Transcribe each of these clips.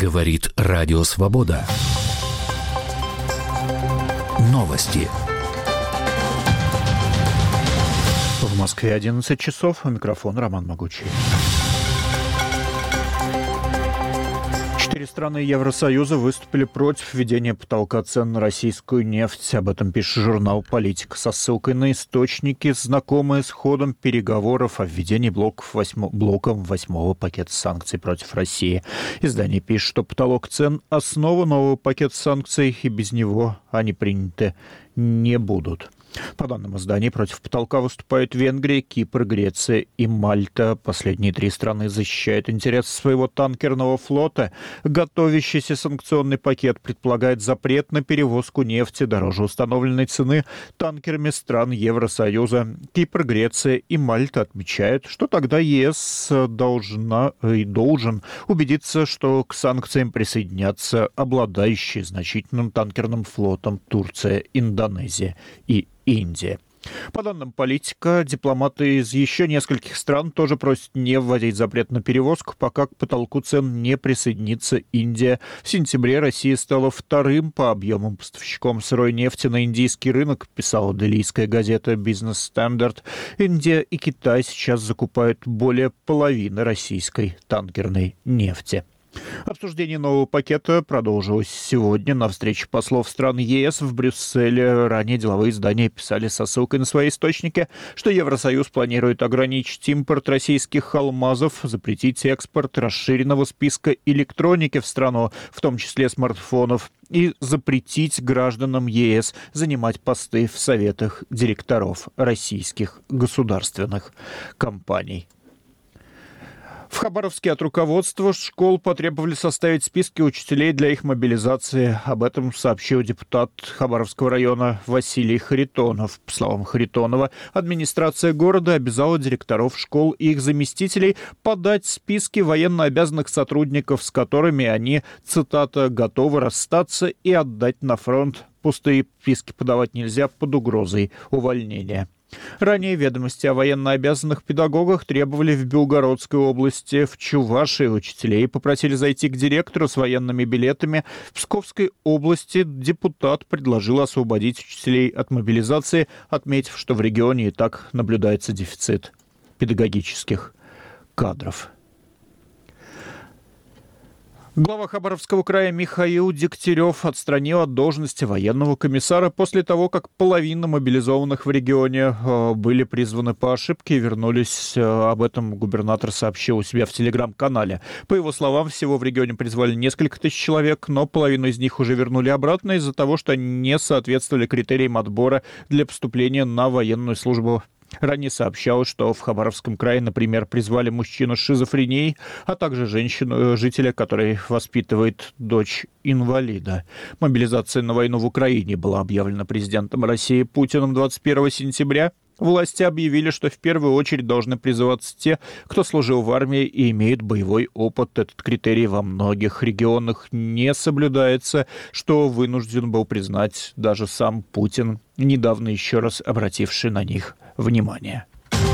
Говорит Радио Свобода. Новости. В Москве 11 часов. У микрофона Роман Могучий. 4 страны Евросоюза выступили против введения потолка цен на российскую нефть. Об этом пишет журнал «Политика» со ссылкой на источники, знакомые с ходом переговоров о введении блоком 8-го пакета санкций против России. Издание пишет, что потолок цен – основа нового пакета санкций, и без него они приняты не будут. По данным издания, против потолка выступают Венгрия, Кипр, Греция и Мальта. Последние 3 страны защищают интересы своего танкерного флота. Готовящийся санкционный пакет предполагает запрет на перевозку нефти дороже установленной цены танкерами стран Евросоюза. Кипр, Греция и Мальта отмечают, что тогда ЕС должен убедиться, что к санкциям присоединятся обладающие значительным танкерным флотом Турция, Индонезия и Индия. По данным «Политика», дипломаты из еще нескольких стран тоже просят не вводить запрет на перевозку, пока к потолку цен не присоединится Индия. В сентябре Россия стала вторым по объемам поставщиком сырой нефти на индийский рынок, писала делийская газета «Бизнес Стандарт». Индия и Китай сейчас закупают более половины российской танкерной нефти. Обсуждение нового пакета продолжилось сегодня на встрече послов стран ЕС в Брюсселе. Ранее деловые издания писали со ссылкой на свои источники, что Евросоюз планирует ограничить импорт российских алмазов, запретить экспорт расширенного списка электроники в страну, в том числе смартфонов, и запретить гражданам ЕС занимать посты в советах директоров российских государственных компаний. В Хабаровске от руководства школ потребовали составить списки учителей для их мобилизации. Об этом сообщил депутат Хабаровского района Василий Харитонов. По словам Харитонова, администрация города обязала директоров школ и их заместителей подать списки военнообязанных сотрудников, с которыми они, цитата, «готовы расстаться и отдать на фронт». Пустые списки подавать нельзя под угрозой увольнения. Ранее ведомости о военнообязанных педагогах требовали в Белгородской области. В Чувашии учителей попросили зайти к директору с военными билетами. В Псковской области депутат предложил освободить учителей от мобилизации, отметив, что в регионе и так наблюдается дефицит педагогических кадров. Глава Хабаровского края Михаил Дегтярев отстранил от должности военного комиссара после того, как половина мобилизованных в регионе были призваны по ошибке и вернулись. Об этом губернатор сообщил у себя в телеграм-канале. По его словам, всего в регионе призвали несколько тысяч человек, но половину из них уже вернули обратно из-за того, что они не соответствовали критериям отбора для поступления на военную службу. Ранее сообщалось, что в Хабаровском крае, например, призвали мужчину с шизофренией, а также женщину, жителя, который воспитывает дочь инвалида. Мобилизация на войну в Украине была объявлена президентом России Путиным 21 сентября. Власти объявили, что в первую очередь должны призываться те, кто служил в армии и имеет боевой опыт. Этот критерий во многих регионах не соблюдается, что вынужден был признать даже сам Путин, недавно еще раз обративший на них внимание.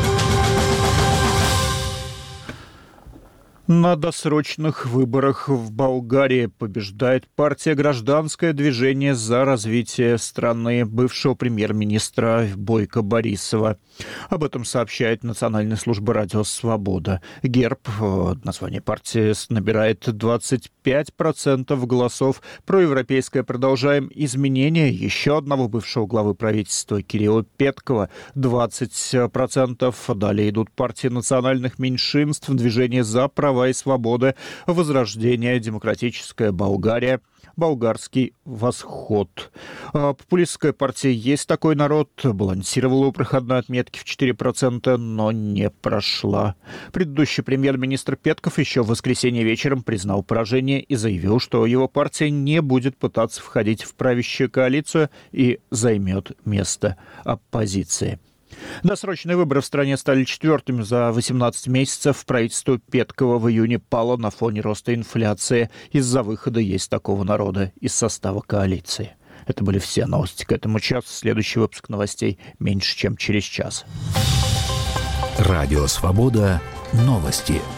На досрочных выборах в Болгарии побеждает партия «Гражданское движение за развитие страны» бывшего премьер-министра Бойко Борисова. Об этом сообщает Национальная служба радио «Свобода». ГЕРБ, название партии, набирает 25% голосов. Проевропейское «Продолжаем изменения» еще одного бывшего главы правительства Кирилла Петкова 20%. Далее идут партии национальных меньшинств, движение «За права и свободы», Возрождение, Демократическая Болгария, Болгарский восход. Популистская партия «Есть такой народ» балансировала у проходной отметки в 4%, но не прошла. Предыдущий премьер-министр Петков еще в воскресенье вечером признал поражение и заявил, что его партия не будет пытаться входить в правящую коалицию и займет место оппозиции. Досрочные выборы в стране стали 4-ми за 18 месяцев. Правительство Петкова в июне пало на фоне роста инфляции из-за выхода «Есть такого народа» из состава коалиции. Это были все новости к этому часу. Следующий выпуск новостей меньше, чем через час. Радио «Свобода». Новости.